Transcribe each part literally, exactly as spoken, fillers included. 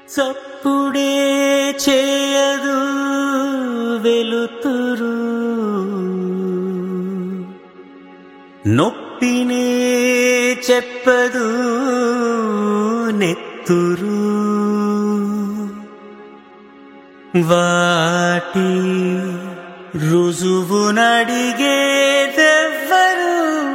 చప్పుడే చేయదు వెలుతురు, నొప్పినే చెప్పదు నెత్తురు. వాటి రుజువునడిగేదెవ్వరు,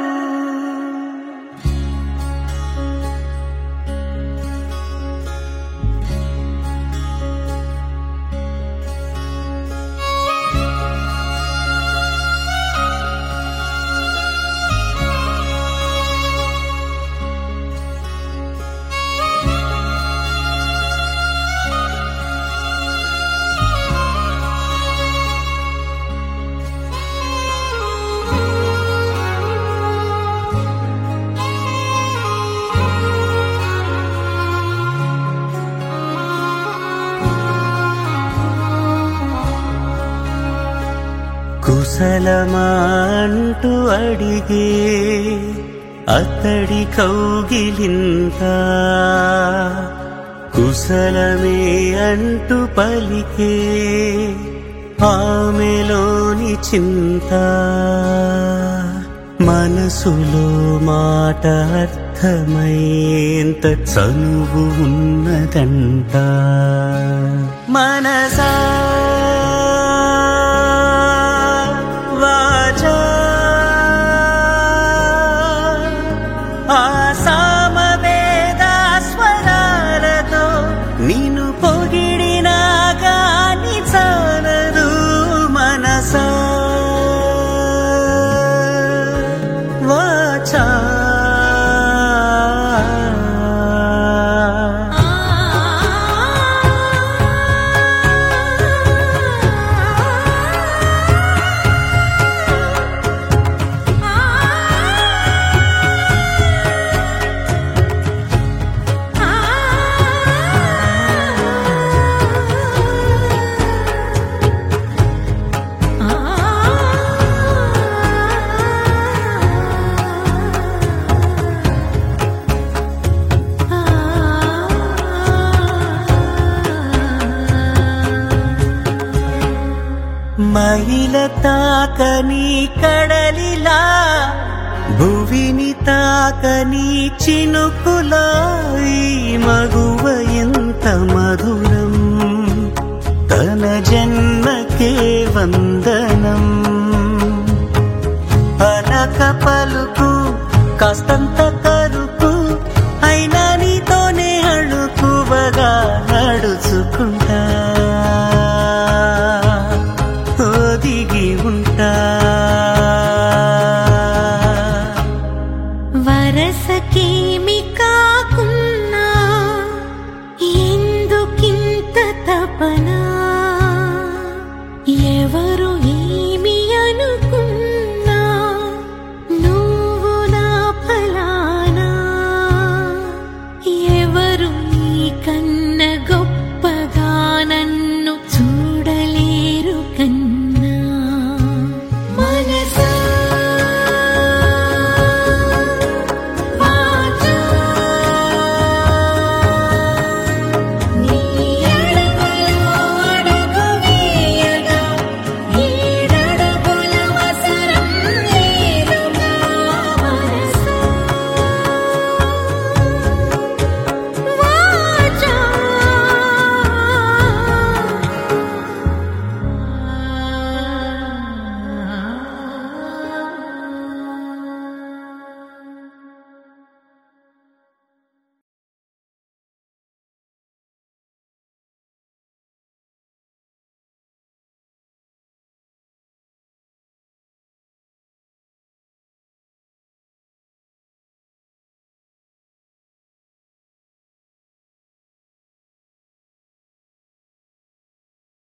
కుశలమాంటూ అడిగే అతడి కౌగిలింత, కుశలమే అంటూ పలికే ఆమెలోని చింత. మనసులో మాట అర్థమయ్యేంత చనువు ఉన్నదంట. మనసా వాచా ఆ సామవేద స్వరాలతో నిన్ను పొగిడినా గాని చాలదు. మనసా వాచా మహిళ తాకని కడలిలా, భువిని తాకని చినుకులా, ఈ మగువ ఎంత మధురం, తన జన్మకే వందనం. అనక పలుకు కాస్తంత కరుకు, అయినా నీతోనే అడుకువగా నడుచుకుంటా.